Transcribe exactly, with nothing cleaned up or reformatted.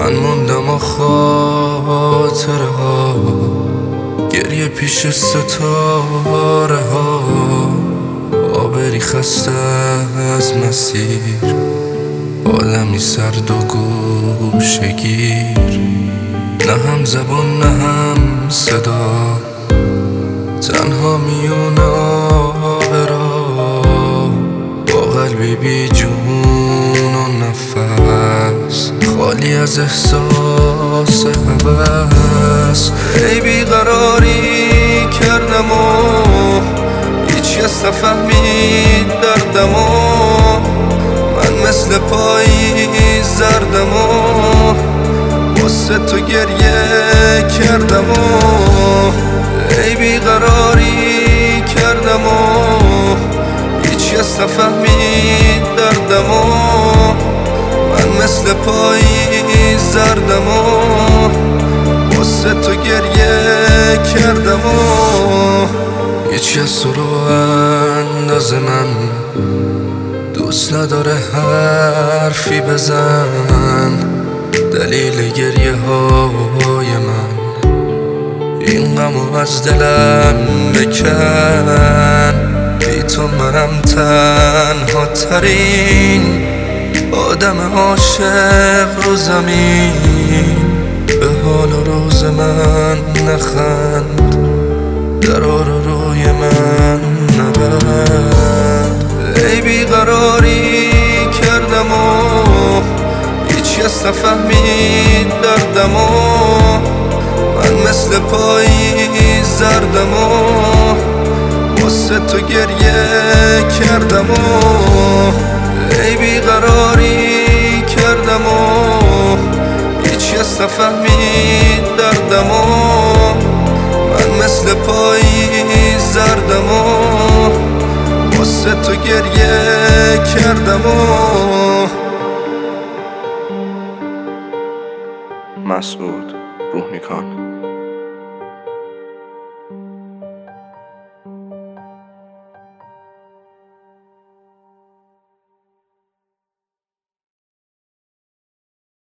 من موندم و خاطره ها، گریه پیش ستاره ها، آبری خسته از مسیر، آدمی سرد و گوشگیر، نه هم زبان نه هم صدا، تنها میون آبرا، با قلبی بی جون و نفس، خالی از احساس هوس. ای بیقراری کردم و هیچ کس نفهمید دردم و من مثل پاییز زردم و واسه تو گریه کردم و ای بیقراری کردم و هیچ کس نفهمید دردم و من مثل پاییز زردم و واسه تو گریه کردم و هیچ کس تو رو انداز من دوست نداره حرفی بزن، دلیل گریه های من این غمو از دلم بکن. بی تو منم تنها ترین آدم عاشق رو زمین، به حال و روز من نخند، درا رو روی من نبند. ای بیقراری کردم و هیچ کس نفهمید دردم و من مثل پاییز زردم و واسه تو گریه کردم و ای بیقراری کردم و هیچ کس نفهمید دردم و من مثل پاییز زردم و واسه تو گریه کردم و مسعود روحنیکان.